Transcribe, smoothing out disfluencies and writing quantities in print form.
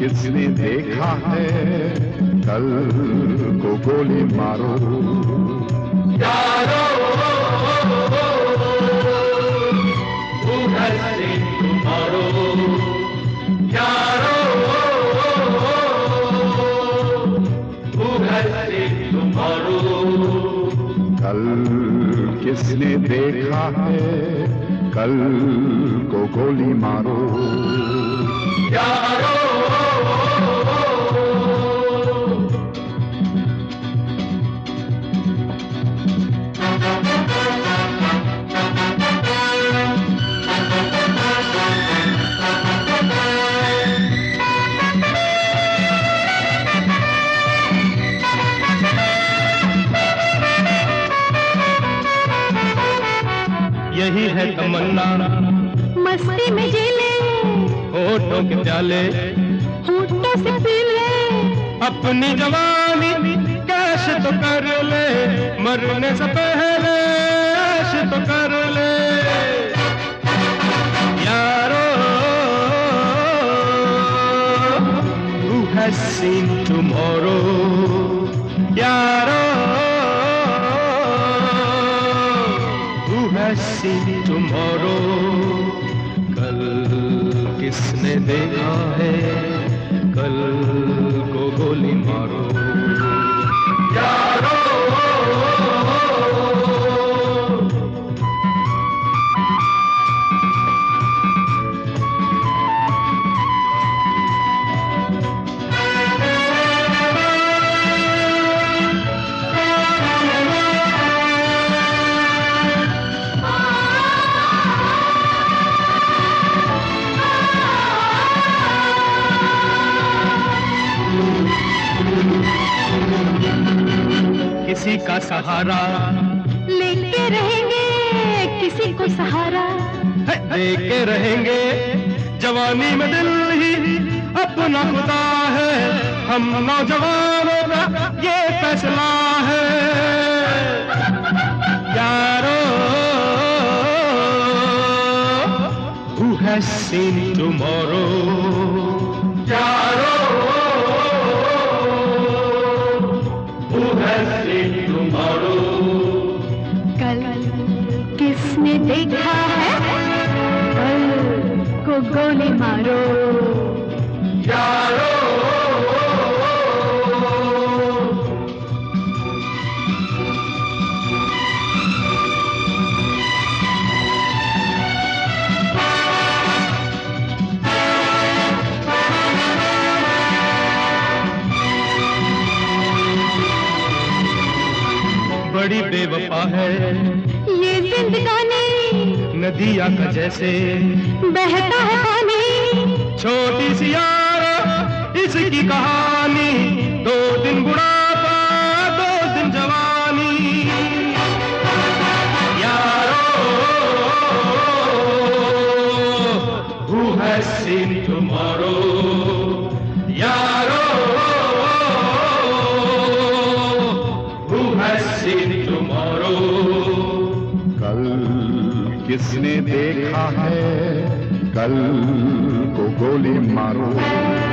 किसने देखा है कल को गोली मारो यारो उधर से मारो यारो उधर से मारो कल किसने देखा है कल को गोली मारो यारो यही है तमन्ना मस्ती में जी ले होठों के प्याले होठों से पी ले अपनी जवानी कैश तो कर ले मरने से पहले ऐश तो कर ले यारो who has seen tomorrow यारो seen tomorrow कल किसने देखा है कल को गोली मारो यारो किसी का सहारा लेके रहेंगे किसी को सहारा देके रहेंगे जवानी में दिल ही अपना खुदा है हम नौजवानों का ये फैसला है यारो who has seen tomorrow यारो कल किसने देखा है कल को गोली मारो यारो बड़ी बेवफा है ये जिंदगानी नदिया का जैसे बहता है पानी छोटी सी यार इसकी कहानी 2 दिन बुढ़ापा 2 दिन जवानी यारो who has seen tomorrow यारो who has seen tomorrow कल किसने देखा है कल को गोली मारो